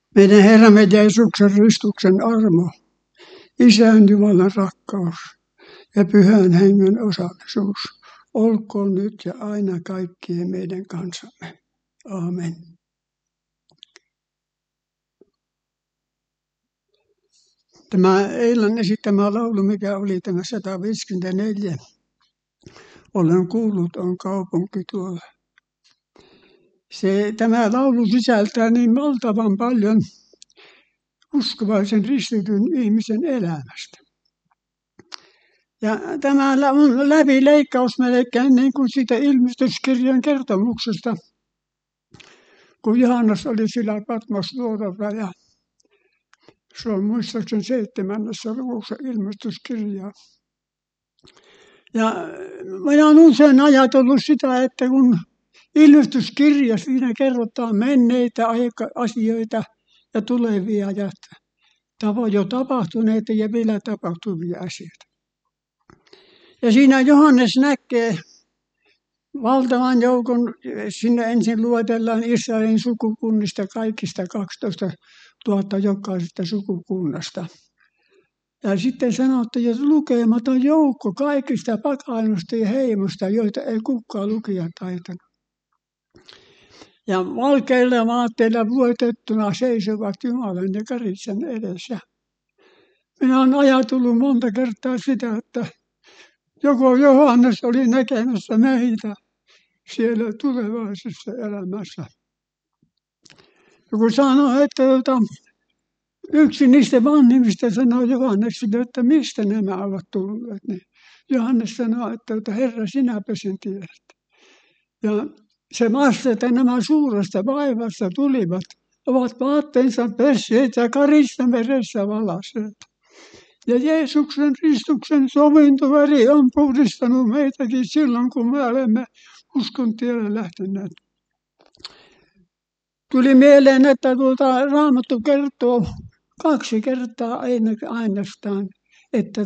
Meidän Herramme Jeesuksen ristuksen armo, Isän Jumalan rakkaus ja Pyhän Hengen osallisuus olkoon nyt ja aina kaikkien meidän kanssamme. Aamen. Tämä eilen esittämä laulu, mikä oli tämä 154, olen kuullut, on kaupunki tuolla. Tämä laulu sisältää niin valtavan paljon uskovaisen ristityn ihmisen elämästä. Ja tämä on läpileikkaus melkein niin kuin siitä ilmestyskirjan kertomuksesta, kun Johannes oli sillä Patmosluodolla ja se on muistaakseni 7. luvussa ilmestyskirjaa. Ja minä olen usein ajatellut sitä, että kun ilmestyskirja, siinä kerrotaan menneitä asioita ja tulevia ja jo tapahtuneita ja vielä tapahtuvia asioita. Ja siinä Johannes näkee valtavan joukon, sinne ensin luetellaan Israelin sukukunnista kaikista 12 000 jokaisesta sukukunnasta. Ja sitten sanottiin, että lukematon joukko kaikista pakainosta ja heimosta, joita ei kukaan lukija taitanut. Ja valkeilla vaatteilla vuotettuna seisovat Jumalan ja Karitsan edessä. Minä olen ajatellut monta kertaa sitä, että joko Johannes oli näkemässä meitä siellä tulevaisessa elämässä. Joku sanoi, että yksi niistä vanhimmista sanoi Johannekselle, että mistä nämä ovat tulleet. Niin Johannes sanoi, että Herra, sinäpä sen tiedät. Ja se vastasi, että nämä suuresta vaivasta tulivat, ovat vaatteensa pesseet ja Karitsan veressä valaisseet. Ja Jeesuksen ristuksen sovintoveri on puhdistanut meitäkin silloin, kun me olemme uskon tielle lähteneet. Tuli mieleen, että Raamattu kertoo 2 kertaa ainoastaan, että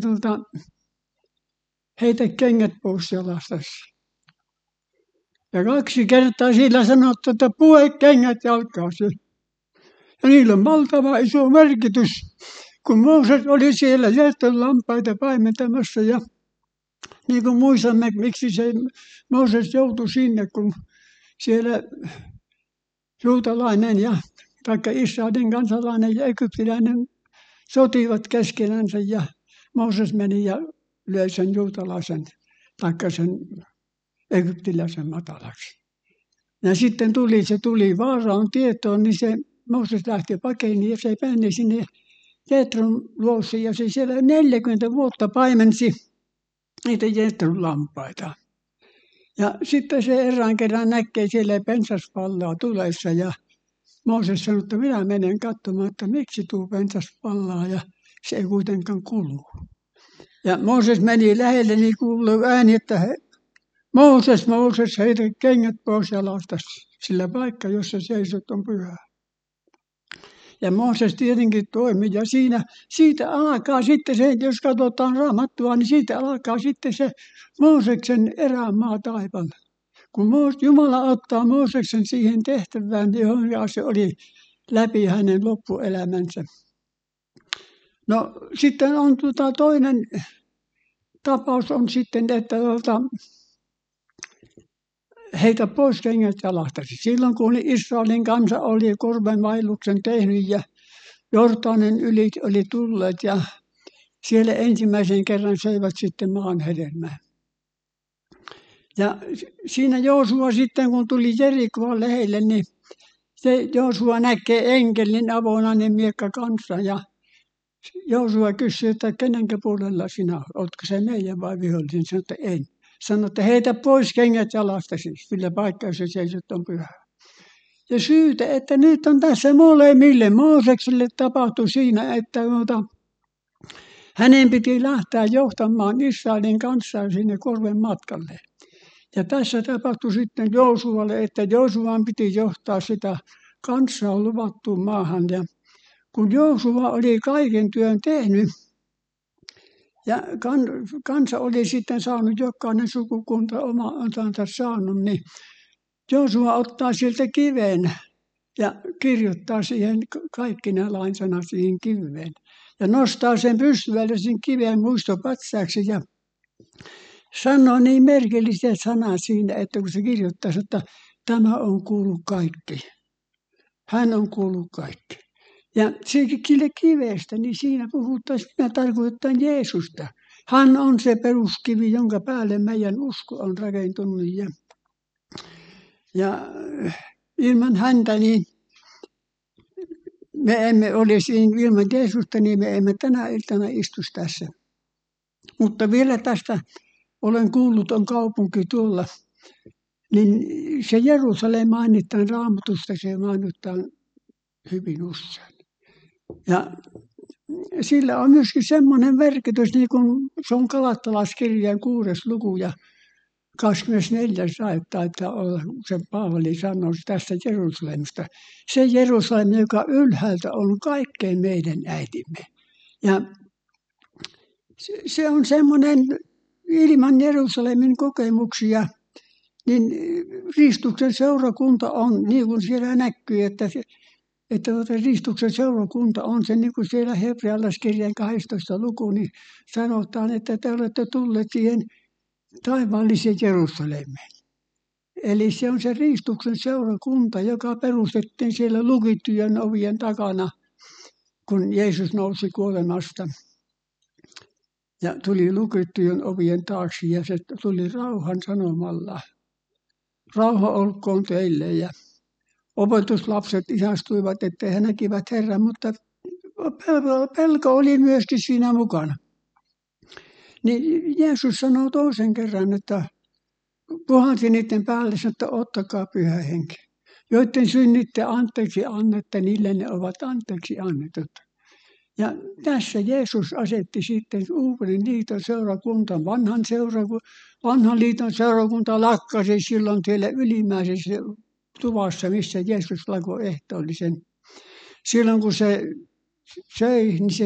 heitä kengät pois jalastasi. Ja 2 kertaa sillä sanottu, että pue kengät jalkaasi. Ja niillä on valtava iso merkitys. Kun Mooses oli siellä Jetron lampaita paimentamassa ja niin kuin muistamme, miksi se Mooses joutui sinne, kun siellä juutalainen ja taikka Israelin kansalainen ja egyptiläinen sotivat keskenänsä ja Mooses meni ja löi sen juutalaisen taikka sen egyptiläisen matalaksi. Ja sitten se tuli Vaaraon tietoon, niin se Mooses lähti pakeni ja se meni sinne Jetron luokse ja se siellä 40 vuotta paimensi niitä Jetron lampaita. Ja sitten se erään kerran näkee siellä pensaspallaa tulessa ja Mooses sanoi, että minä menen katsomaan, että miksi tuo pensaspallaa ja se ei kuitenkaan kuulu. Ja Mooses meni lähelle, niin kuului ääni, että Mooses, Mooses, heitä kengät pois jalastasi, sillä paikka, jossa seisot on pyhä. Ja Mooses tietenkin toimi ja siitä alkaa sitten se, jos katsotaan Raamattua, niin siitä alkaa sitten se Mooseksen erämaa taivalla. Kun Jumala ottaa Mooseksen siihen tehtävään, johon se oli läpi hänen loppuelämänsä. No sitten on toinen tapaus on sitten, että heitä pois kengät jalastasi. Silloin kun Israelin kansa oli korvenvaelluksen tehnyt ja Jordanin yli oli tulleet ja siellä ensimmäisen kerran söivät sitten maan hedelmää. Ja siinä Joosua sitten kun tuli Jerikoon lähelle, niin se Joosua näkee enkelin avonainen miekka kanssa ja Joosua kysyi, että kenenkä puolella sinä olet, oletko se meidän vai vihollinen? Sanoi, että en. Sanoi, että heitä pois kengät jalastasi, sillä paikka, jossa seisot on pyhä. Ja syytä, että nyt on tässä molemmille. Moosekselle tapahtui siinä, että hänen piti lähteä johtamaan Israelin kansaa sinne korven matkalle. Ja tässä tapahtui sitten Joosualle, että Joosuan piti johtaa sitä kansaa luvattuun maahan. Ja kun Joosua oli kaiken työn tehnyt, ja kansa oli sitten saanut, jokainen sukukunta oma osansa saanut, niin Joosua ottaa sieltä kiven ja kirjoittaa siihen kaikki nämä lainsanat siihen kiveen. Ja nostaa sen pystyvälle sen kiven muistopatsaaksi ja sanoo niin merkilliset sanat siinä, että kun se kirjoittaa, että tämä on kuullut kaikki. Hän on kuullut kaikki. Ja sille kivestä, niin siinä tarkoittaa Jeesusta. Hän on se peruskivi, jonka päälle meidän usko on rakentunut. Ja ilman häntä, niin me emme olisi ilman Jeesusta, niin me emme tänä iltana istuisi tässä. Mutta vielä tästä olen kuullut, on kaupunki tuolla, niin se Jerusalem mainitaan Raamatusta, se mainitaan hyvin usein. Ja sillä on myöskin semmoinen merkitys, niin kuin se on Galatalaiskirjan 6. luku ja 24. taitaa olla, se Paavali sanoo tästä Jerusalemista. Se Jerusalem, joka ylhäältä on kaikkein meidän äitimme. Ja se on semmoinen ilman Jerusalemin kokemuksia, niin Ristuksen seurakunta on, niin kuin siellä näkyy, että Ristuksen seurakunta on se, niin kuin siellä Hebrealaiskirjan 12. luku, niin sanotaan, että te olette tulleet siihen taivaalliseen Jerusalemiin. Eli se on se Ristuksen seurakunta, joka perustettiin siellä lukittujen ovien takana, kun Jeesus nousi kuolemasta. Ja tuli lukittujen ovien taakse ja se tuli rauhan sanomalla. Rauha olkoon teille. Ja opetuslapset ihastuivat, että he näkivät Herran, mutta pelko oli myöskin siinä mukana. Niin Jeesus sanoo toisen kerran, että puhalsi niiden päälle, että ottakaa Pyhä Henki. Joiden synnit te anteeksi annette, niille ne ovat anteeksi annetut. Ja tässä Jeesus asetti sitten uuden liiton seurakuntaan. Vanhan liiton seurakunta lakkasi silloin siellä ylimmäisessä tuvassa, missä Jeesus lakoi ehtoollisen. Silloin kun se söi, niin se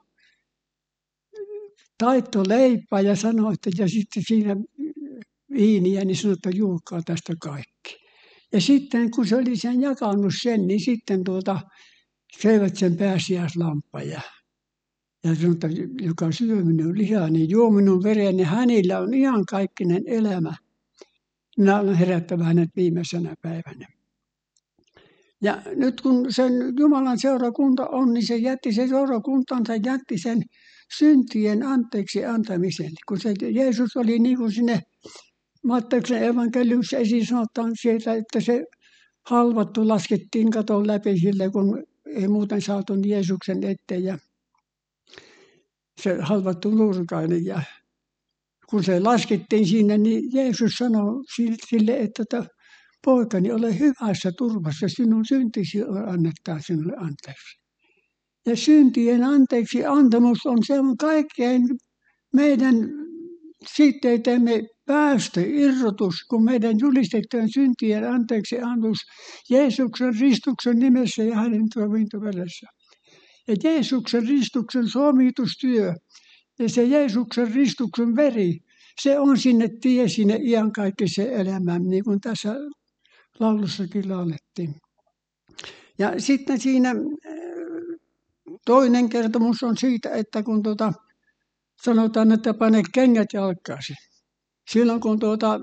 taittoi leipää ja sanoi, että ja sitten siinä viiniä, niin sanoi, että juokaa tästä kaikki. Ja sitten kun se oli sen jakanut sen, niin sitten söivät sen pääsiäislampaa ja sanoi, että joka syö minun lihaa, niin juo minun vereni, hänellä on iankaikkinen elämä. Minä olen herättävä hänet viimeisenä päivänä. Ja nyt kun sen Jumalan seurakunta on, niin se jätti sen seurakuntansa, jätti sen syntien anteeksi antamisen. Kun se Jeesus oli niin kuin sinne Matteuksen evankeliumissa esiin sanotaan sieltä, että se halvattu laskettiin katon läpi sille, kun ei muuten saatu Jeesuksen eteen. Ja se halvattu nurkainen. Ja kun se laskettiin sinne, niin Jeesus sanoi sille, että poikani, ole hyvässä turvassa, sinun syntisi annettaa sinulle anteeksi. Ja syntien anteeksi antamus on se on kaikkein meidän, siitä ei teemme päästö, irrotus, kun meidän julistettujen syntien anteeksi antus Jeesuksen ristuksen nimessä ja hänen tuomintoveressä. Ja Jeesuksen ristuksen soomitustyö ja se Jeesuksen ristuksen veri, se on sinne tie sinne iankaikkiseen elämään, niin kuin tässä laulussakin laulettiin. Ja sitten siinä toinen kertomus on siitä, että kun sanotaan, että pane kengät jalkaasi. Silloin kun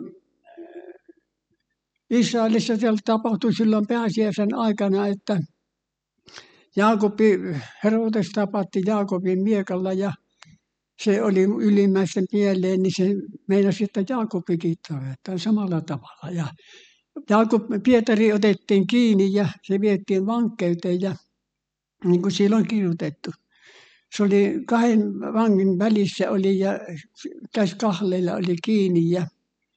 Israelissa siellä tapahtui silloin pääsiäisen aikana, että Herodes tapatti Jaakobin miekalla ja se oli ylimmäisten mieleen, niin se meinasi, että Jaakobikin tapetaan samalla tavalla. Ja Pietari otettiin kiinni ja se vietiin vankeuteen ja niin kuin siellä on kirjoitettu. Se oli kahden vangin välissä oli ja tässä kahleilla oli kiinni ja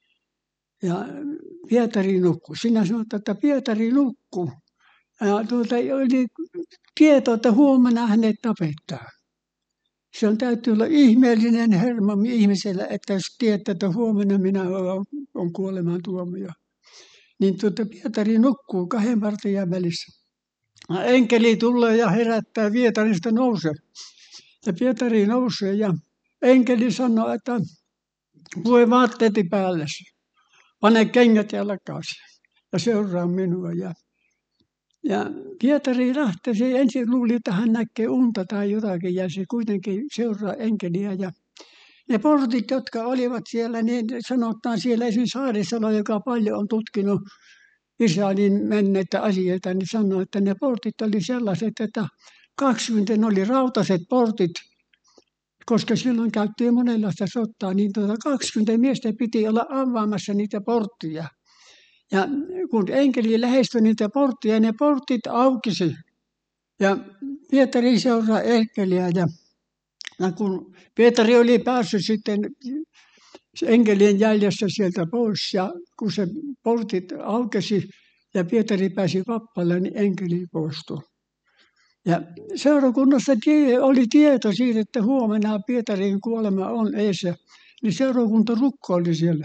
Pietari nukkui. Sinä sanoit, että Pietari nukkui. Ja oli tieto, että huomenna hänet tapetaan. Se on täytyy olla ihmeellinen hermo ihmisellä, että jos tietää, että huomenna minä olen kuolemaan tuomio. Niin Pietari nukkuu kahden vartijan välissä. Enkeli tulee ja herättää Pietarista nousee. Ja Pietari nousee ja enkeli sanoo, että pue vaatteeti päällesi, pane kengät jalkaasi ja seuraa minua. Ja Ja Pietari lähtee, se ensin luuli, että hän näkee unta tai jotakin, ja se kuitenkin seuraa enkeliä. Ja ne portit, jotka olivat siellä, niin sanotaan siellä esimerkiksi Saarisalo, joka paljon on tutkinut Israelin menneitä asioita, niin sanoi, että ne portit oli sellaiset, että 20, ne oli rautaiset portit, koska silloin käytiin monenlaista sotaa, niin 20 miestä piti olla avaamassa niitä portteja. Ja kun enkeli lähestyi niitä portteja, ne portit aukesi. Ja Pietari seuraa enkeliä, ja kun Pietari oli päässyt sitten enkelien jäljessä sieltä pois, ja kun se portit aukesi ja Pietari pääsi vappaalle, niin enkeli poistui. Ja seurakunnassa oli tieto siitä, että huomenna Pietarin kuolema on edessä, niin seurakunta rukkoili siellä.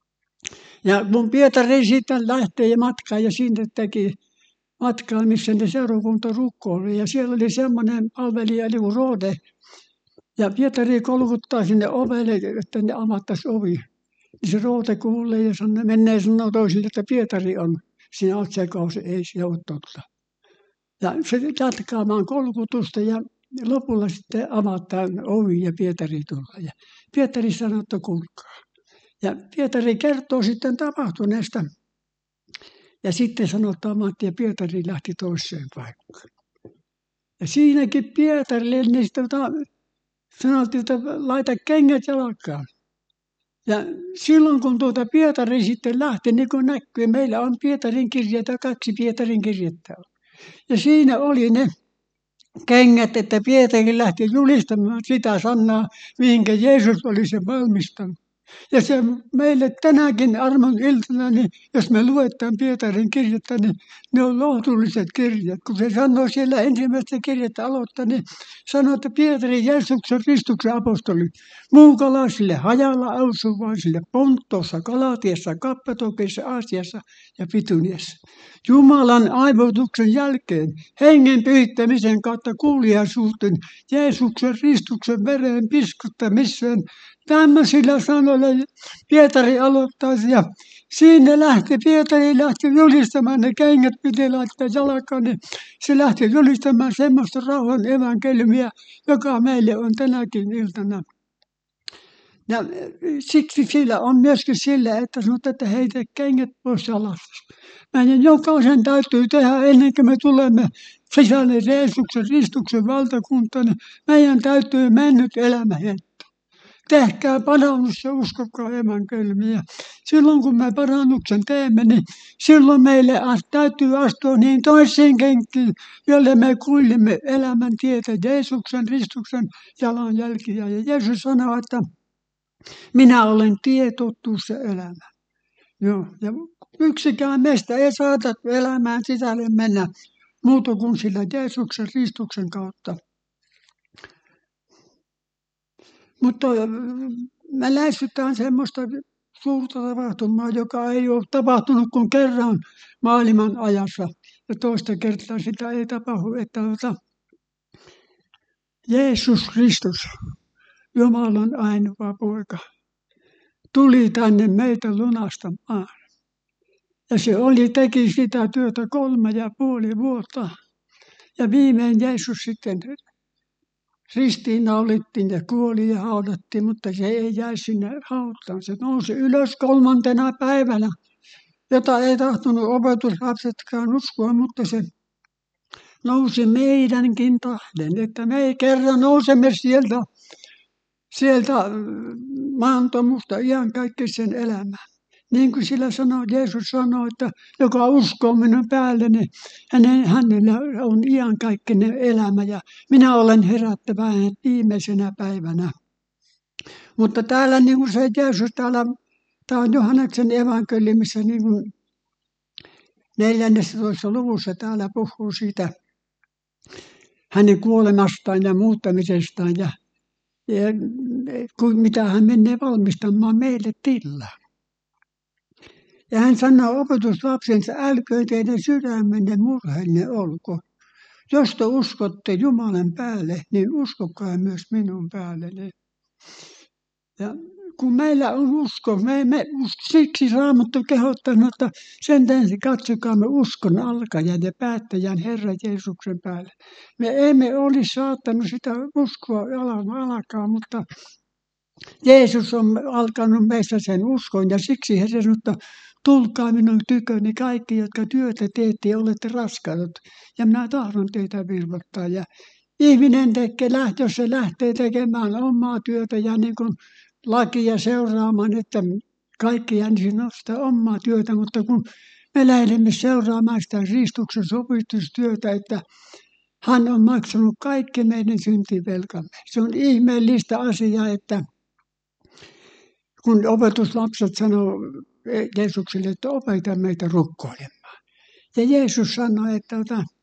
Ja kun Pietari sitten lähtee matkaan ja sinne teki matkaa, missä ne seurakunta rukkoili, ja siellä oli semmoinen palvelija niin kuin Rode, ja Pietari kolkuttaa sinne ovelle, että ne avattaisiin ovi. Niin se Rode kuulee ja menee sanoo toisille, että Pietari on siinä otsikoossa, ei se ole totta. Ja se jatkaa vaan kolkutusta ja lopulla sitten avataan ovi ja Pietari tulee. Ja Pietari sanoo, että kuulkaa. Ja Pietari kertoo sitten tapahtuneesta. Ja sitten sanotaan, että Pietari lähti toiseen paikkaan. Ja siinäkin Pietarille niin sanottiin, että laita kengät jalkaan. Ja silloin kun Pietari sitten lähti, niin kuin näkyy, meillä on Pietarin kirjeitä, 2 Pietarin kirjettä. Ja siinä oli ne kengät, että Pietari lähti julistamaan sitä sanaa, mihinkä Jeesus oli sen valmistanut. Ja se meille tänäkin armon iltana, niin jos me luetaan Pietarin kirjettä, niin ne on lohdulliset kirjat. Kun se sanoo siellä ensimmäistä kirjettä aloittaa, niin sanoo, että Pietari Jeesuksen Kristuksen apostoli, muukalaisille, hajalla asuvaisille, Pontossa, Galatiassa, Kappadokissa, Aasiassa ja Pituniassa. Jumalan aivoituksen jälkeen, hengen pyhittämisen kautta kuuliaisuuteen, Jeesuksen Kristuksen veren piskuttamiseen, tämmöisillä sanoilla Pietari aloittaisi, ja siinä Pietari lähti julistamaan, ne kengät piti laittaa jalkaan, niin se lähti julistamaan semmoista rauhan evankeliumia, joka meille on tänäkin iltana. Ja siksi sillä on myöskin sillä, että sanotaan, että heitä kengät pois jalasta. Meidän jokaisen täytyy tehdä ennen kuin me tulemme sisälle Jeesuksen Kristuksen valtakuntaan, niin meidän täytyy mennyt elämä jättää. Tehkää parannus ja uskokaa evankeliumia. Silloin kun me parannuksen teemme, niin silloin meille täytyy astua niin toisiin kenkiin, jolle me kuljemme elämän tietä Jeesuksen Kristuksen jalanjälkiä. Ja Jeesus sanoo, että minä olen tie, totuus ja elämä. Joo, ja yksikään meistä ei saata elämään sisälle mennä muuta kuin sillä Jeesuksen Kristuksen kautta. Mutta me lähestytään semmoista suurta tapahtumaa, joka ei ole tapahtunut kuin kerran maailman ajassa. Ja toista kertaa sitä ei tapahdu, että Jeesus Kristus, Jumalan ainoa poika, tuli tänne meitä lunastamaan. Ja se teki sitä työtä 3,5 vuotta. Ja viimein Jeesus sitten ristiinnaulittiin ja kuoli ja haudattiin, mutta se ei jäi sinne hautaan. Se nousi ylös 3. päivänä, jota ei tahtonut opetuslapsetkaan uskoa, mutta se nousi meidänkin tahden, että me kerran nousemme sieltä maantomusta iankaikkisen elämään. Niin kuin sillä Jeesus sanoi, että joka uskoo minun päälle, niin hänellä on iankaikkinen elämä ja minä olen herättävä hänet viimeisenä päivänä. Mutta täällä niin kuin se Jeesus, tämä on Johanneksen evankeliumissa niin kuin 14. luvussa täällä puhuu siitä hänen kuolemastaan ja muuttamisestaan ja mitä hän menee valmistamaan meille tilaa. Ja hän sanoo opetuslapsensa, älköön teidän sydämenne murheellinen olko. Jos te uskotte Jumalan päälle, niin uskokaa myös minun päälleni. Ja kun meillä on usko, siksi Raamattu kehottanut, että sen tähden katsokaamme uskon alkajan ja päättäjän Herran Jeesuksen päälle. Me emme olisi saattanut sitä uskoa alkaa, mutta Jeesus on alkanut meissä sen uskon ja siksi Hän sanoi, että tulkaa minun tyköni kaikki, jotka työtä teette ja olette raskaat, ja minä tahdon teitä virvottaa. Ja ihminen jos se lähtee tekemään omaa työtä ja niin kuin lakia seuraamaan, että kaikki jänsin sitä omaa työtä, mutta kun me lähdemme seuraamaan sitä Kristuksen sopistustyötä, että hän on maksanut kaikki meidän syntivelkamme. Se on ihmeellistä asiaa, että kun opetuslapset sanoo Jeesukselle, että opeta meitä rukoilemaan. Ja Jeesus sanoi, että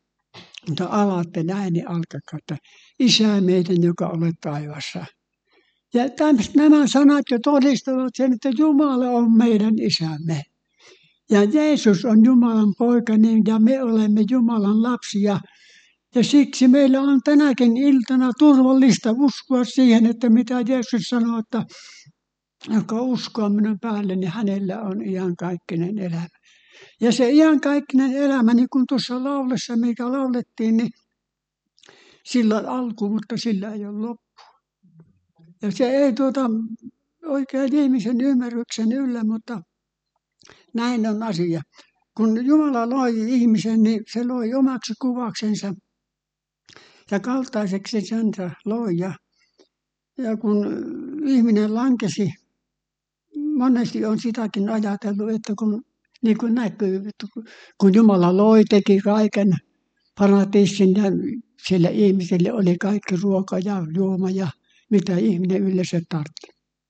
alatte näin, niin alkakaa, että Isä meidän, joka olet taivassa. Ja nämä sanat jo todistavat sen, että Jumala on meidän isämme. Ja Jeesus on Jumalan poika niin, ja me olemme Jumalan lapsia. Ja siksi meillä on tänäkin iltana turvallista uskoa siihen, että mitä Jeesus sanoo, että joka uskoo minun päälle, niin hänellä on iankaikkinen elämä. Ja se iankaikkinen elämä, niin kuin tuossa laulessa, mikä laulettiin, niin sillä on alku, mutta sillä ei ole loppu. Ja se ei oikein ihmisen ymmärryksen yllä, mutta näin on asia. Kun Jumala loi ihmisen, niin se loi omaksi kuvaksensa ja kaltaiseksi sensa loi. Ja kun ihminen lankesi, monesti on sitäkin ajatellut, että niin kuin näkyy, kun Jumala loi, teki kaiken paratiisin ja siellä ihmiselle oli kaikki ruoka ja juoma ja mitä ihminen yleensä tarvitsi.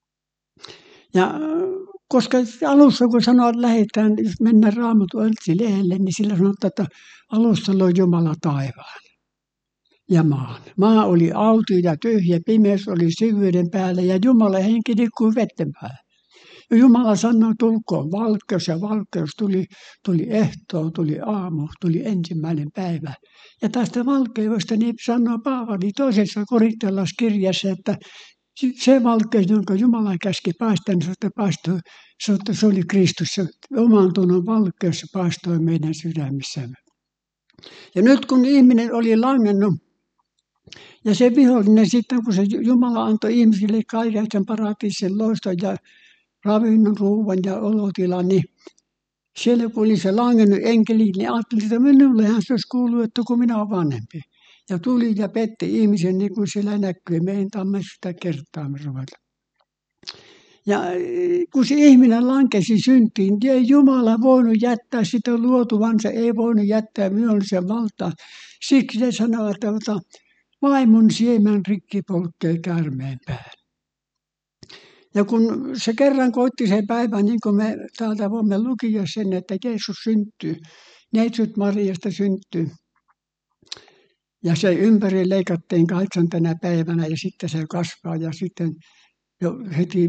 Ja koska alussa kun sanoo, että lähdetään, jos mennään Raamatun lehdelle, niin sillä sanotaan, että alussa loi Jumala taivaan ja maan. Maa oli autio ja tyhjä, pimeys oli syvyyden päällä ja Jumalan henki liikkui vetten päällä. Ja Jumala sanoi, tulkoon valkeus ja valkeus tuli ehtoo, tuli aamu, tuli ensimmäinen päivä. Ja tästä valkeudesta niin sanoo Paavali toisessa korintolaiskirjassa, että se valkeus, jonka Jumala käski paistaa, niin se oli Kristus. Se oman tunnon valkeus paistoi meidän sydämissämme. Ja nyt kun ihminen oli langennut, ja se vihollinen sitten, kun se Jumala antoi ihmisille kaiken sen paratiisin loiston ja ravinnon, ruuan ja olotilan, niin siellä kun oli se langennut enkeli, niin ajattelin, että minullehan se olisi kuullut, että kun minä olen vanhempi. Ja tuli ja petti ihmisen, niin kuin siellä näkyy. Me ei tamme sitä kertaamme ruveta. Ja kun se ihminen lankesi syntiin, niin ei Jumala voinut jättää sitä luotuvansa, ei voinut jättää vihollisen valtaa. Siksi se sanoo, että vaimon siemen rikki polkkee käärmeen pään. Ja kun se kerran koitti se päivä, niin kuin me täältä voimme lukia sen, että Jeesus syntyy, neitsyt Mariasta syntyy. Ja se ympäri leikattiin 8. päivänä ja sitten se kasvaa ja sitten jo heti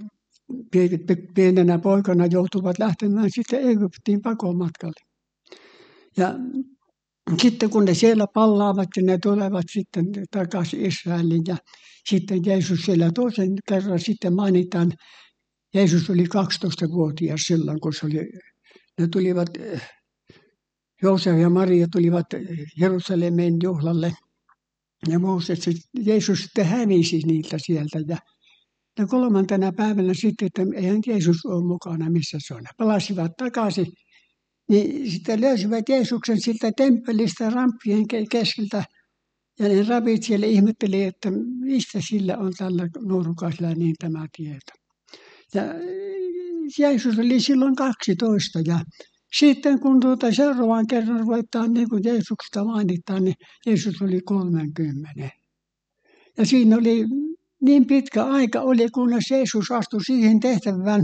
pienenä poikana joutuvat lähtemään sitten Egyptiin pakomatkalle. Ja sitten kun ne siellä pallaavat ja ne tulevat sitten takaisin Israeliin ja sitten Jeesus siellä toisen kerran sitten mainitaan, Jeesus oli 12-vuotias silloin, kun ne tulivat, Joosef ja Maria tulivat Jerusalemin juhlalle ja Jeesus sitten hävisi niiltä sieltä ja 3. päivänä sitten, että eihän Jeesus ole mukana, missä se on. Palasivat takaisin, niin sitten löysivät Jeesuksen siltä temppelistä ramppien keskeltä ja ne rabit siellä ihmetteli, että mistä sillä on tällä nuorukaisella niin tämä tieto. Ja Jeesus oli silloin 12 ja sitten kun seuraavan kerran ruvetaan niin kuin Jeesuksesta mainitaan, niin Jeesus oli 30. Ja siinä oli niin pitkä aika oli, kunnes Jeesus astui siihen tehtävään,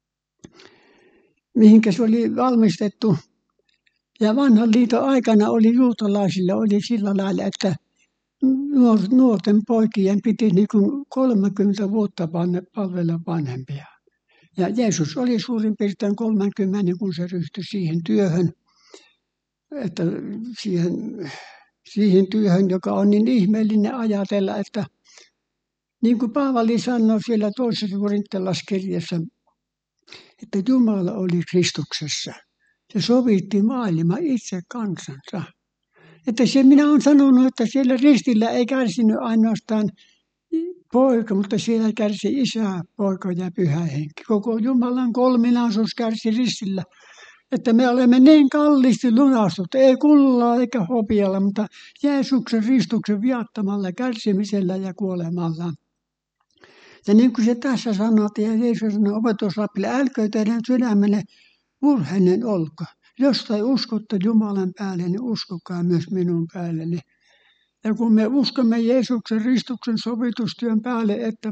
mihinkä se oli valmistettu. Ja vanhan liiton aikana oli juutalaisilla oli sillä lailla, että nuorten poikien piti niin kuin 30 vuotta palvella vanhempia. Ja Jeesus oli suurin piirtein 30, kun se ryhtyi siihen työhön, että siihen työhön, joka on niin ihmeellinen ajatella, että Niin kuin Paavali sanoi siellä toisessa korintolaiskirjassa, että Jumala oli Kristuksessa. Se sovitti maailman itse kansansa. Että se minä olen sanonut, että siellä ristillä ei kärsinyt ainoastaan poika, mutta siellä kärsi Isä, Poika ja Pyhä Henki. Koko Jumalan kolminaisuus kärsi ristillä. Että me olemme niin kalliisti lunastut, ei kullaa eikä hopealla, mutta Jeesuksen ristuksen viattamalla kärsimisellä ja kuolemalla. Ja niin kuin se tässä sanottiin, ja Jeesus sanoi opetuslapsille, älköön teidän sydämenne murheinen olko. Jos tai uskotte Jumalan päälle, niin uskokaa myös minun päälleni. Ja kun me uskomme Jeesuksen ristuksen sovitustyön päälle,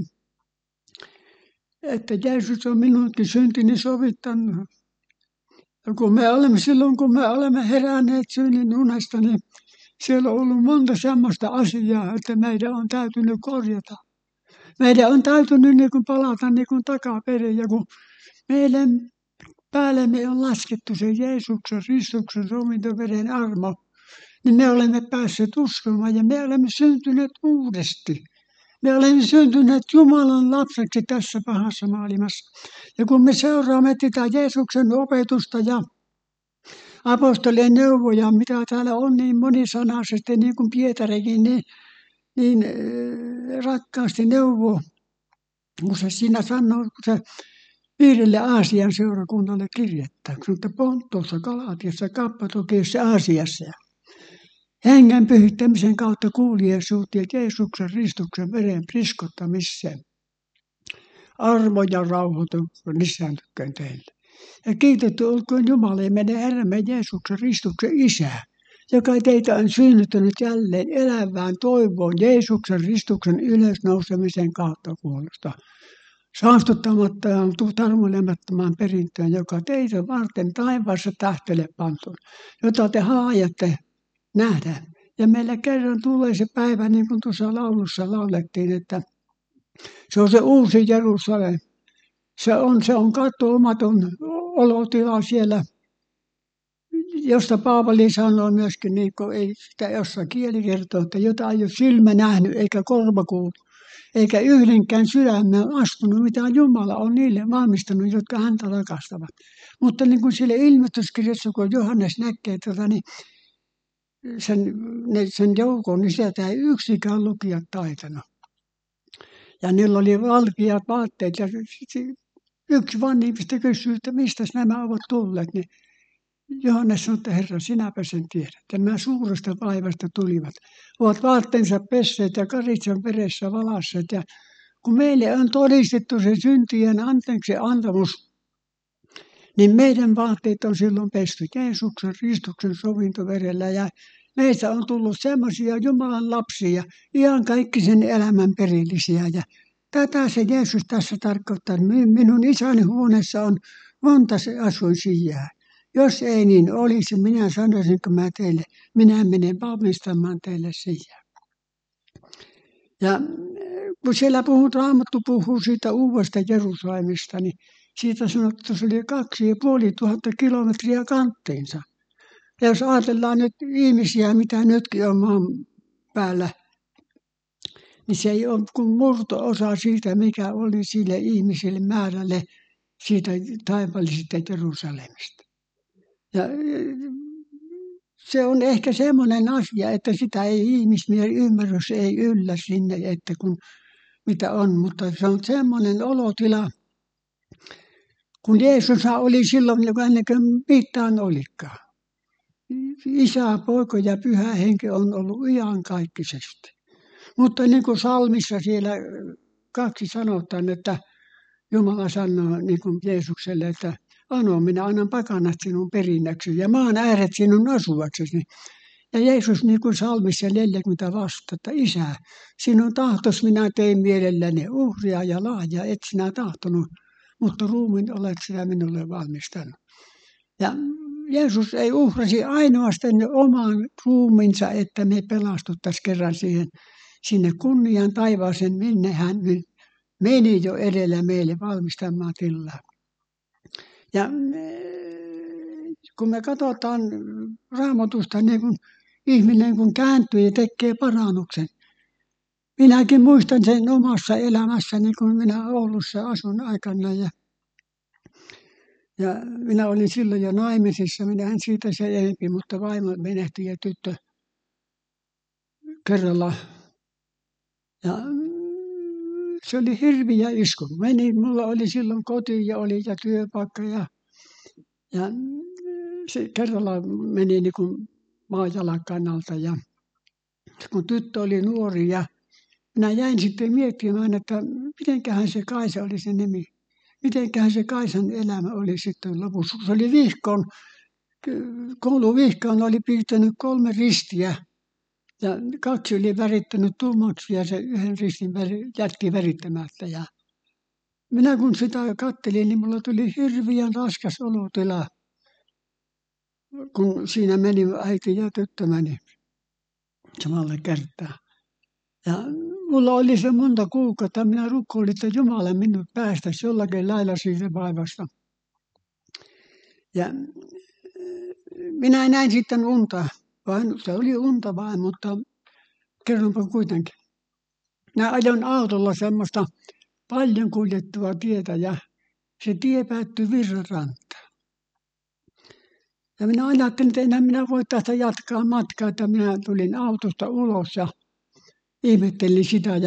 että Jeesus on minunkin syntini sovittanut. Ja silloin kun me olemme heränneet synnin unesta, niin siellä on ollut monta sellaista asiaa, että meidän on täytynyt korjata. Meidän on täytynyt niin kuin palata niin kuin takaperin, ja kun meidän päällemme on laskettu se Jeesuksen ristuksen sovintoveren armo, niin me olemme päässeet uskomaan ja me olemme syntyneet uudesti. Me olemme syntyneet Jumalan lapseksi tässä pahassa maailmassa. Ja kun me seuraamme tätä Jeesuksen opetusta ja apostolien neuvoja, mitä täällä on niin monisanaisesti, niin kuin Pietarikin, niin rakkaasti neuvoo, kun se siinä sanoo, kun se 5 Aasian seurakunnalle kirjoittaa, kun on Pontossa, Galatiassa, Kappadokiassa ja Aasiassa. Hengen pyhittämisen kautta kuuliaisuuteen ja Jeesuksen ristuksen veren priskottamiseen. Armo ja rauhoitu lisääntyköön teille. Ja kiitetty olkoon Jumala ja meidän Herramme Jeesuksen ristuksen Isä, joka teitä on synnyttänyt jälleen elävään toivoon Jeesuksen ristuksen ylösnousemisen kautta kuollesta. Saastuttamatta ja tarmoilemattomaan perintöön, joka teitä varten taivaassa tähtele pantuun, jota te haajatte nähdä. Ja meillä kerran tulee se päivä, niin kuin tuossa laulussa laulettiin, että se on se uusi Jerusalem. Se on katsomaton olotila siellä, josta Paavali sanoo myöskin, niin kuin ei sitä jossain kieli kertoo, että jota ei ole silmä nähnyt eikä korva kuullut, eikä yhdenkään sydämeen astunut, mitä Jumala on niille valmistanut, jotka häntä rakastavat. Mutta niin kuin siellä ilmestyskirjassa, kun Johannes näkee niin sen joukon, niin sieltä ei yksikään lukija taitanut. Ja niillä oli valkeat vaatteet ja yksi vanhimmista kysyi, että mistä nämä ovat tulleet. Niin Johannes sanoi, että Herra, sinäpä sen tiedät. Ja nämä suuresta vaivasta tulivat. Ovat vaatteensa pesseet ja karitsan veressä valasseet. Ja kun meille on todistettu se syntien anteeksi antamus, niin meidän vaatteet on silloin pesty Jeesuksen ristuksen sovintoverellä. Ja meistä on tullut semmoisia Jumalan lapsia, ihan kaikki sen elämän perillisiä. Ja tätä se Jeesus tässä tarkoittaa. Minun isäni huoneessa on monta asuinsijaa. Jos ei niin olisi, minä sanoisinko mä teille, minä menen valmistamaan teille sijaa. Ja kun siellä Raamattu puhuu siitä uudesta Jerusalemista, niin siitä sanottu, että se oli 2500 kilometriä kanttiinsa. Ja jos ajatellaan nyt ihmisiä, mitä nytkin on maan päällä, niin se ei ole kuin murto-osa siitä, mikä oli sille ihmisille määrälle siitä taivaallisesta Jerusalemista. Ja se on ehkä semmoinen asia, että sitä ei ihmismielen ymmärrys ei yllä sinne, että kun mitä on, mutta se on semmoinen olotila, kun Jeesus oli silloin, joka ennen kuin mitään olikaan. Isä, Poika ja Pyhä Henki on ollut iankaikkisesti. Mutta niin kuin psalmissa siellä 2 sanotaan, että Jumala sanoo niin kuin Jeesukselle, että minä annan pakanat sinun perinnäksi ja maan ääret sinun asuaksesi. Ja Jeesus niin kuin psalmissa 40 vastaa, että Isä, sinun tahtos minä tein mielelläni, uhria ja lahjaa et sinä tahtonut, mutta ruumiin olet sinä minulle valmistanut. Ja Jeesus ei uhrasi ainoastaan oman ruumiinsa, että me pelastuttaisiin kerran sinne kunnian taivaaseen, minne hän meni jo edellä meille valmistamaan tilaa. Ja kun me katsotaan Raamatusta, niin kun ihminen kun kääntyy ja tekee parannuksen, minäkin muistan sen omassa elämässäni, kun minä Oulussa asun aikana ja minä olin silloin jo naimisissa. Minä en siitä sen enempi, mutta vaimo menehtyi ja tyttö kerralla. Ja se oli hirviä isku. Mulla oli silloin koti ja oli ja työpaikka ja se kerralla meni niin kuin maajalan kannalta. Ja kun tyttö oli nuori ja minä jäin sitten miettimään, että mitenköhän se Kaisa oli se nimi. Mitenköhän se Kaisan elämä oli sitten lopussa. Se oli vihkoon, kouluvihkoon oli piirtänyt 3 ristiä. Ja 2 oli värittänyt tummaksi ja se yhden ristin jätti värittämättä. Ja minä kun sitä katselin, niin minulla tuli hirveän raskas olotila, kun siinä meni äiti ja tyttö meni samalla kertaa. Ja mulla oli se monta kuukautta, minä rukoilin, että Jumala minut päästäisi jollakin lailla siitä vaivasta. Ja minä näin sitten unta, se oli unta vain, mutta kerronpa kuitenkin. Minä ajoin autolla semmoista paljon kuljettua tietä ja se tie päättyi Virranrantaan. Ja minä ajattelin, että enää minä voi tästä jatkaa matkaa, että minä tulin autosta ulos ja ihmettelin sitä.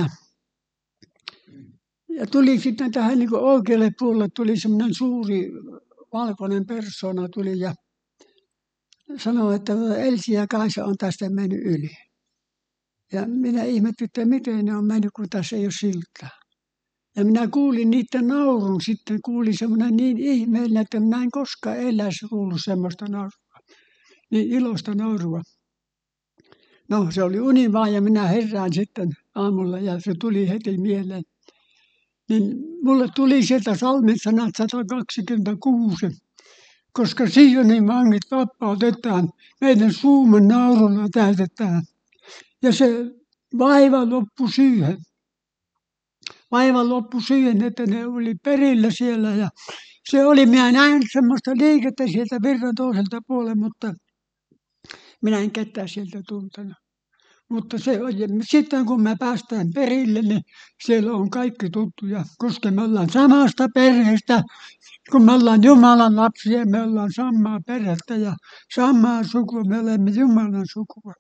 Ja tuli sitten tähän niin kuin oikealle puolelle tuli semmoinen suuri valkoinen persoona tuli ja sanoi, että Elsi ja Kaisa on tästä mennyt yli. Ja minä ihmettelin, että miten ne on mennyt, kun tässä ei ole siltaa. Ja minä kuulin niiden naurun sitten, kuulin semmoinen niin ihmeellinen, että minä en koskaan eläisi kuullut semmoista naurua, niin iloista naurua. No se oli uni vaan ja minä herään sitten aamulla ja se tuli heti mieleen. Niin mulle tuli sieltä Salmen sanat 126, koska Sionin vangit vapautetaan, meidän suumme naurulla täytetään. Ja se vaiva loppui siihen. Vaiva loppui siihen, että ne oli perillä siellä ja se oli, minä näin semmoista liikettä sieltä virran toiselta puolelta, mutta minä en ketään sieltä tuntenut. Mutta se oli, sitten kun me päästään perille, niin siellä on kaikki tuttuja, koska me ollaan samasta perheestä, kun me ollaan Jumalan lapsia, me ollaan samaa perhettä ja samaa sukua, me olemme Jumalan sukua.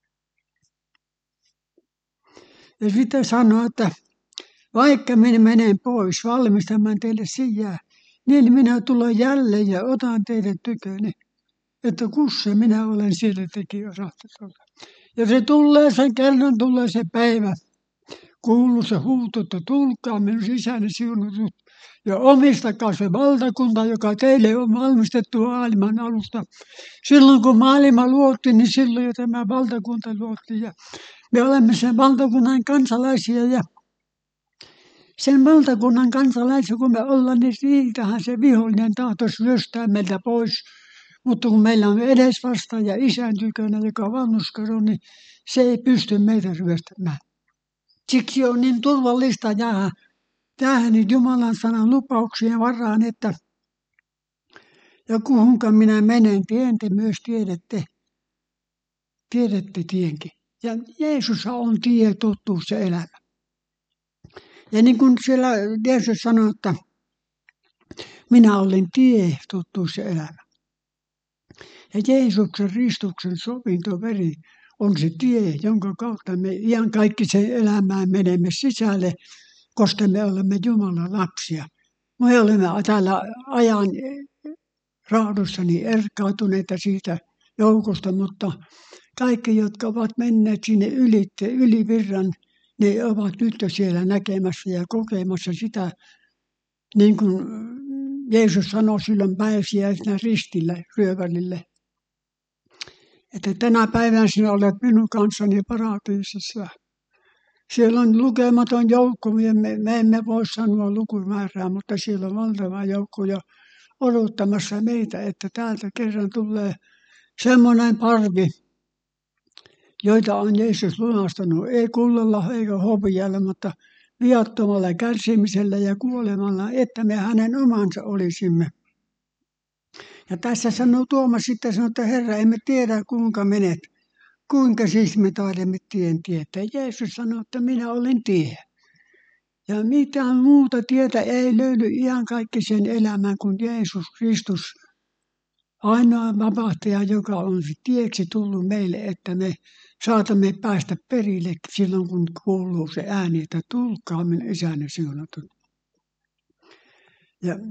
Ja sitten sanoi, että vaikka minä menen pois valmistamaan teille sijaa, niin minä tulen jälleen ja otan teidän tyköni, että kussa minä olen siellä teki osaatte tulla. Ja se tulee sen kerran, tulee se päivä, kuuluu se huuto, että tulkaa minun sisäni siunatut ja omistakaa se valtakunta, joka teille on valmistettu maailman alusta. Silloin kun maailma luotiin, niin silloin jo tämä valtakunta luotiin ja me olemme sen valtakunnan kansalaisia ja sen valtakunnan kansalaisia, kun me ollaan, niin siitähän se vihollinen tahtoisi ryöstää meiltä pois. Mutta kun meillä on edesvastaaja Isän tykönä, joka on vanhurskaro, niin se ei pysty meitä ryöstämään. Siksi on niin turvallista jäädä tähän Jumalan sanan lupauksien varaan, että ja kuhunka minä menen, tien te myös tiedätte. Tiedätte tienkin. Ja Jeesus on tie, totuus ja elämä. Ja niin kuin siellä Jeesus sanoi, että minä olen tie, totuus ja elämä. Ja Jeesuksen ristuksen sovintoveri on se tie, jonka kautta me iankaikkiseen elämään menemme sisälle, koska me olemme Jumalan lapsia. Me olemme täällä ajan raadossa niin erkautuneita siitä joukosta, mutta kaikki, jotka ovat menneet sinne yli virran, ne ovat nyt jo siellä näkemässä ja kokemassa sitä, niin kuin Jeesus sanoi silloin pääsiäisenä ristillä ryövälille, että tänä päivänä sinä olet minun kanssani paratiisissa. Siellä on lukematon joukko, me emme voi sanoa lukumäärää, mutta siellä on valtava joukko jo odottamassa meitä, että täältä kerran tulee semmoinen parvi, joita on Jeesus lunastanut, ei kullalla eikä hopealla, mutta viattomalla kärsimisellä ja kuolemalla, että me hänen omansa olisimme. Ja tässä sanoo Tuomas sitten, että Herra, emme tiedä kuinka menet. kuinka siis me taidemme tien tietää? Jeesus sanoi, että minä olen tie. Ja mitään muuta tietä ei löydy iankaikkiseen elämään kuin Jeesus Kristus, ainoa vapahtaja, joka on tieksi tullut meille, että me saatamme päästä perille silloin, kun kuuluu se ääni, että tulkaa minun isäni siunatun. Ja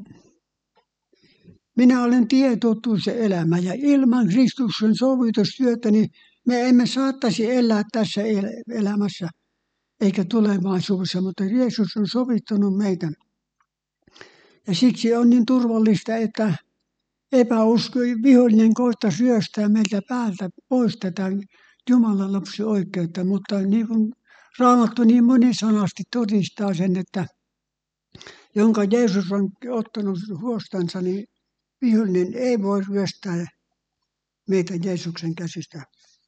minä olen tie, totuus ja elämä, ja ilman Kristuksen sovitustyötä niin me emme saattaisi elää tässä elämässä eikä tulevaisuudessa, mutta Jeesus on sovittanut meitä. Ja siksi on niin turvallista, että epäusko vihollinen koittaa syöstää meiltä päältä pois tätä Jumalan lapsi oikeutta, mutta niin kuin Raamattu niin monisanasti todistaa sen, että jonka Jeesus on ottanut huostansa, niin vihollinen ei voi ryöstää meitä Jeesuksen käsistä.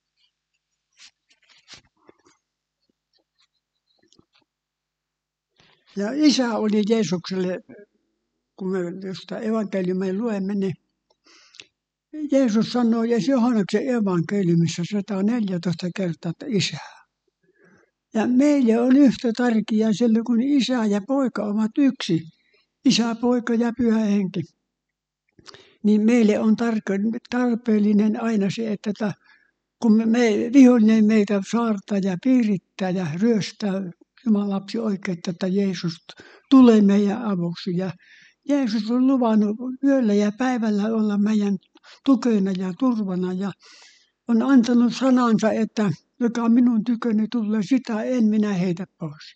Ja isä oli Jeesukselle, kun me josta evankeliumia luemme, niin Jeesus sanoi Johanneksen evankeliumissa 114 kertaa, että isä. Ja meille on yhtä tärkeää silloin, kun isä ja poika ovat yksi. Isä, poika ja pyhä henki. Niin meille on tarpeellinen aina se, että kun vihollinen meitä saartaa ja piirittää ja ryöstää Jumalan lapsi oikeutta, että Jeesus tulee meidän avuksi. Ja Jeesus on luvannut yöllä ja päivällä olla meidän tukena ja turvana ja on antanut sanansa, että joka minun tyköni tulee, sitä en minä heitä pois.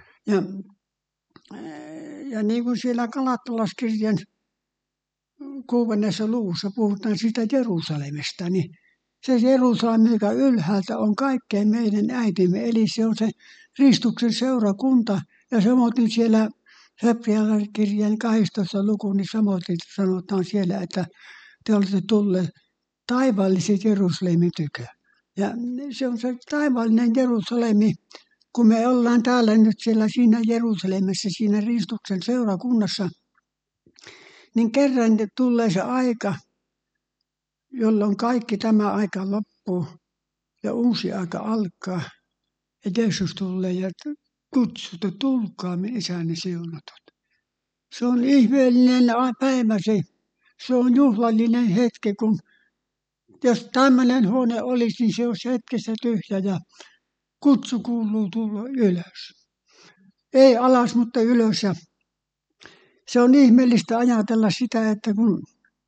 Ja niin kuin siellä Galaattalaiskirjan 6. luvussa puhutaan sitä Jerusalemista, niin se Jerusalem, joka ylhäältä on kaikkein meidän äitimme, eli se on se Kristuksen seurakunta, ja samoin siellä Hebrealaiskirjan 12. luku, niin samoin sanotaan siellä, että te olette tulleet taivaallisen Jerusalemin tykö. Ja se on se taivaallinen Jerusalemi, kun me ollaan täällä nyt siellä siinä Jerusalemissa, siinä Kristuksen seurakunnassa, niin kerran tulee se aika, jolloin kaikki tämä aika loppuu ja uusi aika alkaa. Ja Jeesus tulee ja kutsuu, että tulkaa minun isäni siunatut. Se on ihmeellinen päivä se. Se on juhlallinen hetki, kun jos tämmöinen huone olisi, niin se olisi hetkessä tyhjä ja kutsu kuuluu tulla ylös. Ei alas, mutta ylös. Ja se on ihmeellistä ajatella sitä, että kun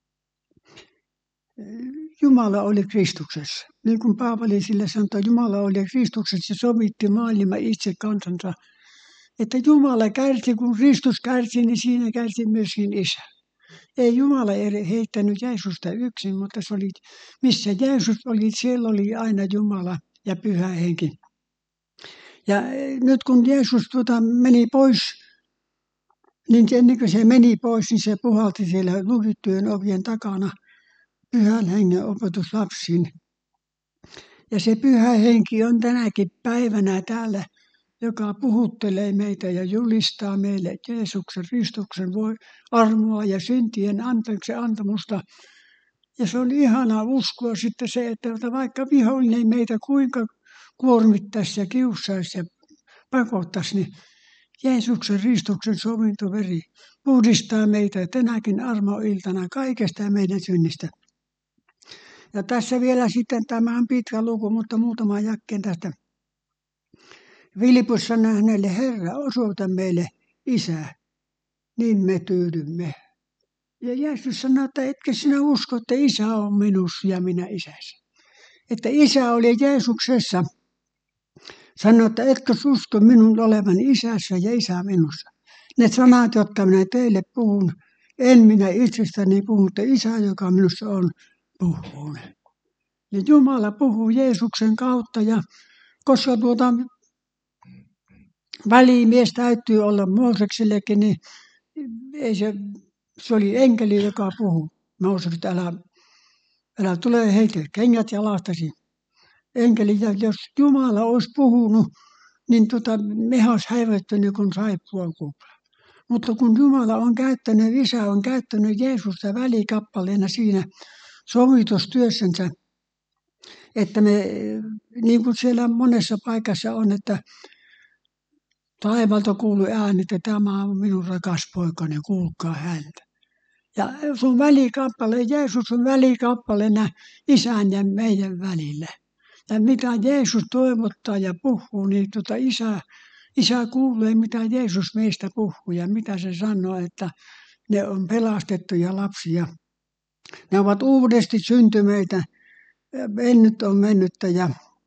Jumala oli Kristuksessa. Niin kuin Paavali sille sanoi, Jumala oli Kristuksessa ja sovitti maailma itse kansansa. Että Jumala kärsi, kun Kristus kärsi, niin siinä kärsi myöskin Isä. Ei Jumala heittänyt Jeesusta yksin, mutta se oli, missä Jeesus oli, siellä oli aina Jumala ja Pyhä Henki. Ja nyt kun Jeesus meni pois, niin ennen kuin se meni pois, niin se puhalti siellä lukittujen ovien takana Pyhän Hengen opetus lapsiin. Ja se Pyhä Henki on tänäkin päivänä täällä, joka puhuttelee meitä ja julistaa meille Jeesuksen Kristuksen armoa ja syntien anteeksi antamusta. Ja se on ihanaa uskoa sitten se, että vaikka vihollinen meitä kuinka kuormittaisi ja kiusaisi ja pakottaisi, niin Jeesuksen Kristuksen sovintoveri puhdistaa meitä tänäkin armoiltana kaikesta meidän synnistä. Ja tässä vielä sitten, tämä on pitkä luku, mutta muutama jakkeen tästä. Filipus sanoi hänelle, Herra, osoita meille Isä, niin me tyydymme. Ja Jeesus sanoi, että etkö sinä usko, että Isä on minussa ja minä Isässä. Että Isä oli Jeesuksessa. Sanoi, että etkö usko minun olevan Isässä ja Isä minussa. Ne sanat, jotka minä teille puhun, en minä itsestäni puhu, mutta Isä, joka minussa on, puhuu. Ja Jumala puhuu Jeesuksen kautta, ja koska välimies täytyy olla Mooseksellekin, niin ei se oli enkeli, joka puhui. Mooses, että älä tule heitä kengät jalastasi. Enkeli, ja jos Jumala olisi puhunut, niin me olisi häivyttynyt kuin saippua kupla. Mutta kun Jumala on käyttänyt, Isä on käyttänyt Jeesusta välikappaleena siinä sovitustyössänsä, että me, niin kuin siellä monessa paikassa on, että taivaalta kuului ääni, että tämä on minun rakas poikani, kuulkaa häntä. Ja se on välikappale, Jeesus on välikappaleena isän ja meidän välillä. Ja mitä Jeesus toivottaa ja puhuu, niin isä kuulee, mitä Jeesus meistä puhuu ja mitä se sanoo, että ne on pelastettuja lapsia. Ne ovat uudesti syntymeitä, mennyt on mennyttä ja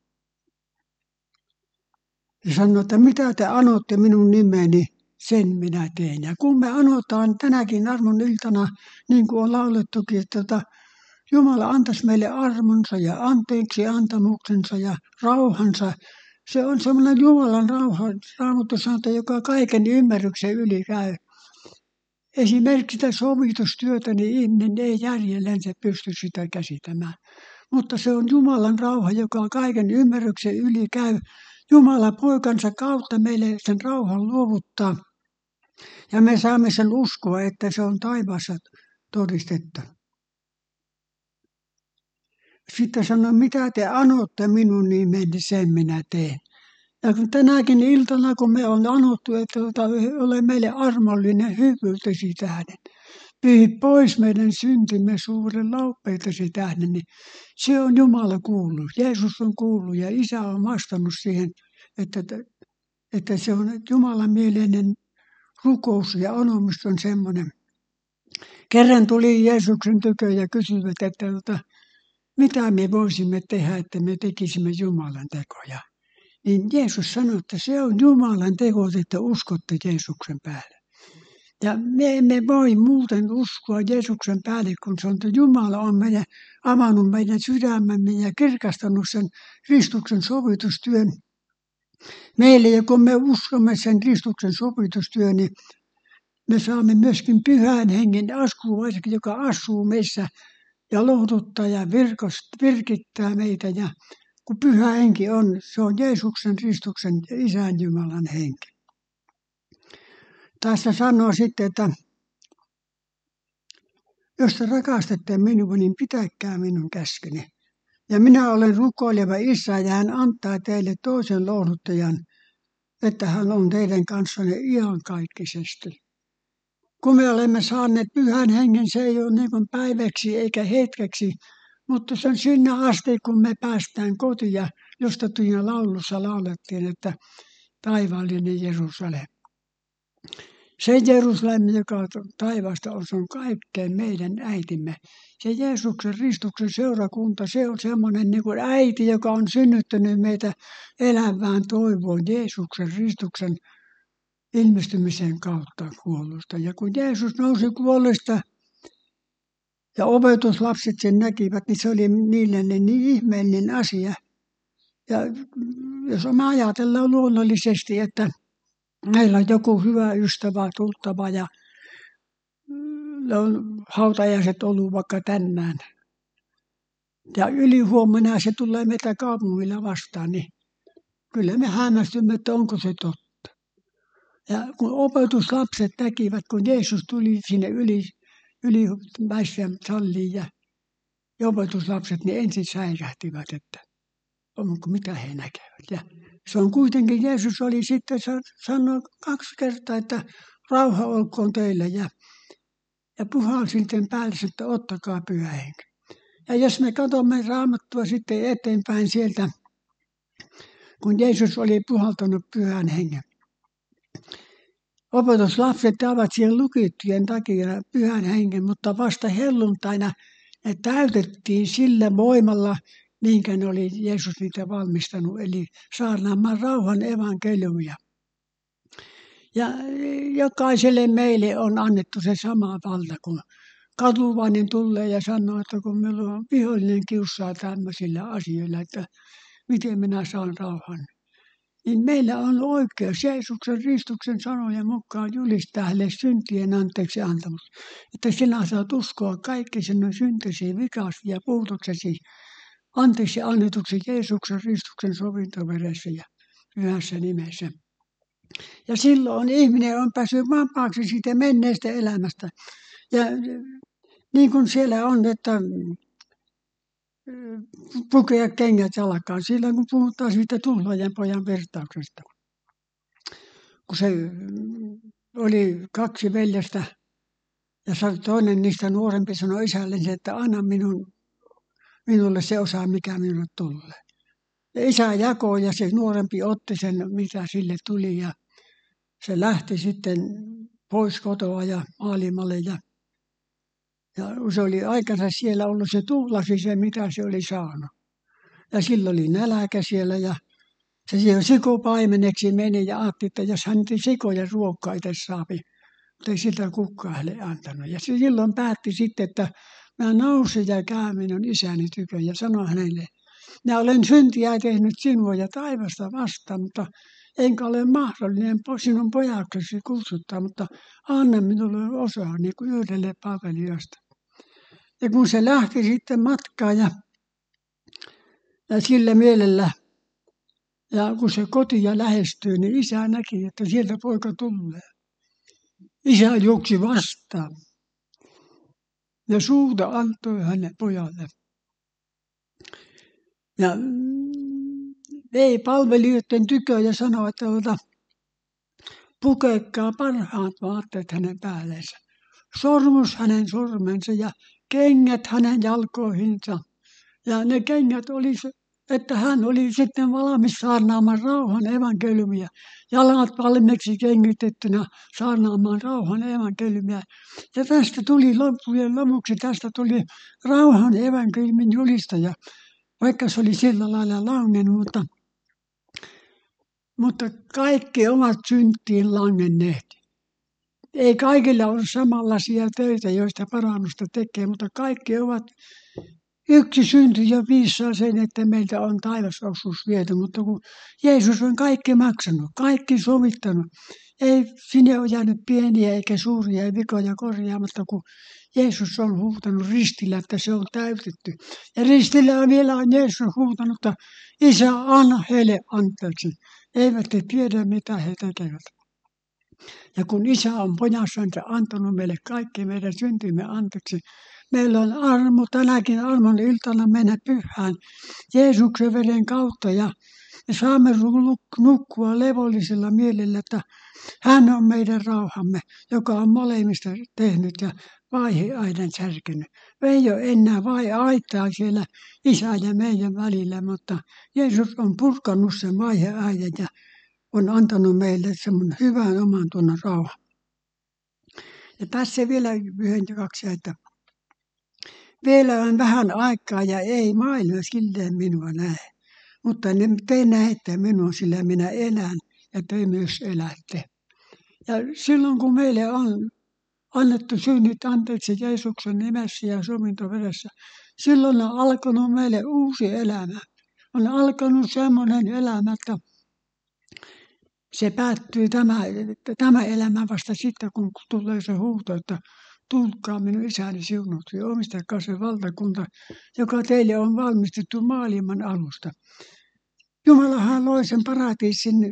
sanoo, että mitä te anotte minun nimeni, sen minä teen. Ja kun me anotaan tänäkin armon iltana, niin kuin on laulettukin, että Jumala antaisi meille armonsa ja anteeksi antamuksensa ja rauhansa. Se on semmoinen Jumalan rauha, Raamattu sanoo, joka kaiken ymmärryksen yli käy. Esimerkiksi sitä sovitustyötä, niin ihminen ei järjellensä pysty sitä käsittämään. Mutta se on Jumalan rauha, joka kaiken ymmärryksen yli käy. Jumala poikansa kautta meille sen rauhan luovuttaa. Ja me saamme sen uskoa, että se on taivaassa todistettu. Sitten sanoi, mitä te anotte minun nimeni, sen minä teen. Ja kun tänäkin iltana, kun me on anottu, että ole meille armollinen hyvyytesi tähden, pyhi pois meidän syntimme suuren lauppeitesi tähden, niin se on Jumala kuullut. Jeesus on kuullut ja Isä on vastannut siihen, että se on Jumalan mieleinen rukous ja anomus on semmoinen. Kerran tuli Jeesuksen tykö ja kysyivät, että mitä me voisimme tehdä, että me tekisimme Jumalan tekoja. Niin Jeesus sanoi, että se on Jumalan teko, että uskotte Jeesuksen päälle. Ja me emme voi muuten uskoa Jeesuksen päälle, kun se on, että Jumala on avannut meidän sydämemme ja kirkastanut sen Kristuksen sovitustyön meille. Ja kun me uskomme sen Kristuksen sovitustyön, niin me saamme myöskin Pyhän Hengen askuvaisen, joka asuu meissä ja lohduttaa ja virkittää meitä. Ja kun Pyhä Henki on, se on Jeesuksen, Kristuksen ja Isän Jumalan henki. Tässä sanoo sitten, että jos te rakastatte minua, niin pitäkää minun käskyni. Ja minä olen rukoileva Isä ja hän antaa teille toisen lohduttajan, että hän on teidän kanssanne iankaikkisesti. Kun me olemme saaneet Pyhän Hengen, se ei ole niin kuin päiväksi eikä hetkeksi, mutta se on sinne asti, kun me päästään kotiin, josta tuossa laulussa laulettiin, että taivaallinen Jerusalem. Se Jerusalem, joka taivaasta on, se on kaikkein meidän äitimme. Se Jeesuksen Kristuksen seurakunta, se on semmoinen niin kuin äiti, joka on synnyttänyt meitä elävään toivoon Jeesuksen Kristuksen ilmestymisen kautta kuollusta. Ja kun Jeesus nousi kuollusta ja opetuslapset sen näkivät, niin se oli niille niin ihmeellinen asia. Ja jos me ajatellaan luonnollisesti, että meillä on joku hyvä ystävä, tuttava ja on hautajaiset ollut vaikka tänään. Ja ylihuomenna se tulee meitä kaupungilla vastaan, niin kyllä me hämmästymme, että onko se totta. Ja kun opetuslapset näkivät, kun Jeesus tuli sinne ylimäisen salliin ja opetuslapset, niin ensin säikähtivät, että onko mitä he näkevät. Ja se on kuitenkin, Jeesus oli sitten sanoi 2 kertaa, että rauha olkoon teille ja puhalsi sitten päälle, että ottakaa Pyhä Henki. Ja jos me katsomme Raamattua sitten eteenpäin sieltä, kun Jeesus oli puhaltanut Pyhän Hengen. Opetuslapset ovat siellä lukittujen takia Pyhän Hengen, mutta vasta helluntaina ne täytettiin sillä voimalla, minkä ne oli Jeesus niitä valmistanut, eli saarnaamaan rauhan evankeliumia. Ja jokaiselle meille on annettu se sama valta, kun katuluvainen tulee ja sanoo, että kun meillä on vihollinen kiusaa tämmöisillä asioilla, että miten minä saan rauhan. Niin meillä on oikeus Jeesuksen Kristuksen sanojen mukaan julistaa hänelle syntien anteeksi antamus. Että sinä saat uskoa kaikki sinun syntisi, vikasi ja puutoksesi anteeksi annetuksi Jeesuksen Kristuksen sovintoveressä ja pyhässä nimessä. Ja silloin ihminen on päässyt vapaaksi siitä menneestä elämästä. Ja niin kuin siellä on, että pukea kengät jalkaan silloin, kun puhutaan siitä tuhlaajan pojan vertauksesta. Kun se oli 2 veljestä ja toinen niistä nuorempi sanoi isällensä, että anna minulle se osa, mikä minulle tulee. Ja isä jakoi ja se nuorempi otti sen, mitä sille tuli ja se lähti sitten pois kotoa ja maailmalle ja kun se oli aikansa siellä ollut, se tuhlasi se, mitä se oli saanut. Ja sillä oli nälkä siellä ja se siihen sikopaimeneksi meni ja ajatteli, että jos hän sikoja ruokkaa itse saapi, mutta ei sitä kukaan hänelle antanut. Ja se silloin päätti sitten, että mä nousin ja käyn minun isäni tykö ja sanoi hänelle, minä olen syntiä tehnyt sinua ja taivasta vastaan, mutta enkä ole mahdollinen sinun pojaksesi kutsuttaa, mutta anna minulle osaa niin kuin yhdelle palvelijoista. Ja kun se lähti sitten matkaan ja sillä mielellä, ja kun se kotia lähestyi, niin isä näki, että sieltä poika tulee. Isä juoksi vastaan ja suuta antoi hänen pojalle. Ja vei palvelijoiden tykö ja sanoi, että pukekaa parhaat vaatteet hänen päällensä. Sormus hänen sormensa ja kengät hänen jalkoihinsa. Ja ne kengät oli se, että hän oli sitten valmis saarnaamaan rauhan evankeliumia. Jalat valmiiksi kengitettynä saarnaamaan rauhan evankeliumia. Ja tästä tuli loppujen lopuksi, tästä tuli rauhan evankeliumin julistaja. Vaikka se oli sillä lailla langennut, mutta kaikki ovat syntiin langenneet. Ei kaikilla ole samanlaisia töitä, joista parannusta tekee, mutta kaikki ovat yksi synti jo viissaa sen, että meiltä on taivasosuus viety, mutta kun Jeesus on kaikki maksanut, kaikki sovittanut, ei sinne ole jäänyt pieniä eikä suuria vikoja korjaamatta, kun Jeesus on huutanut ristillä, että se on täytetty. Ja ristillä vielä on Jeesus huutanut, että Isä, anna heille anteeksi. Eivät he tiedä, mitä he tekevät. Ja kun Isä on pojassansa antanut meille kaikki meidän syntimme anteeksi, meillä on armo tänäkin armon iltana mennä pyhään Jeesuksen veren kautta ja me saamme nukkua levollisella mielellä, että hän on meidän rauhamme, joka on molemmista tehnyt ja vaiheaidan särkenyt. Ei ole enää aitaa siellä Isän ja meidän välillä, mutta Jeesus on purkanut sen vaiheaidan ja on antanut meille semmoinen hyvän oman tunnon rauha. Ja tässä vielä yhden kaksi, että vielä on vähän aikaa ja ei maailma silleen minua näe, mutta te näette minua, sillä minä elän ja te myös elätte. Ja silloin kun meille on annettu synnit anteeksi Jeesuksen nimessä ja sovintoveressä, silloin on alkanut meille uusi elämä. On alkanut semmoinen elämä, että se päättyy tämä elämä vasta sitten, kun tulee se huuto, että tulkaa minun isäni siunuksi ja omistakaa se valtakunta, joka teille on valmistettu maailman alusta. Jumalahan loi sen paratiisin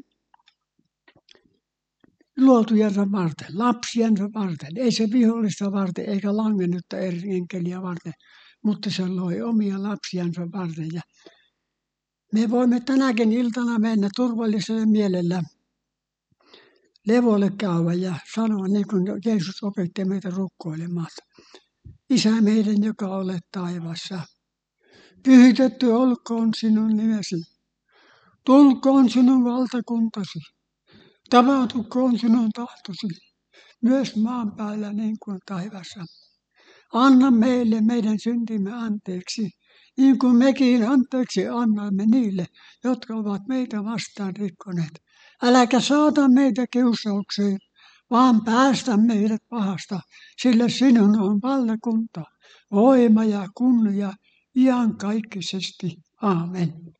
luotujansa varten, lapsiansa varten. Ei se vihollista varten eikä langennutta enkeliä varten, mutta se loi omia lapsiansa varten. Ja me voimme tänäkin iltana mennä turvallisella mielellä levolle käydä ja sanoa niin kuin Jeesus opetti meitä rukoilemaan. Isä meidän, joka olet taivaassa, pyhitetty olkoon sinun nimesi. Tulkoon sinun valtakuntasi. Tapahtukoon sinun tahtosi, myös maan päällä niin kuin taivassa. Anna meille meidän syntimme anteeksi, niin kuin mekin anteeksi annamme niille, jotka ovat meitä vastaan rikkoneet. Äläkä saata meitä kiusaukseen, vaan päästä meidät pahasta, sillä sinun on valtakunta, voima ja kunnia iankaikkisesti. Aamen.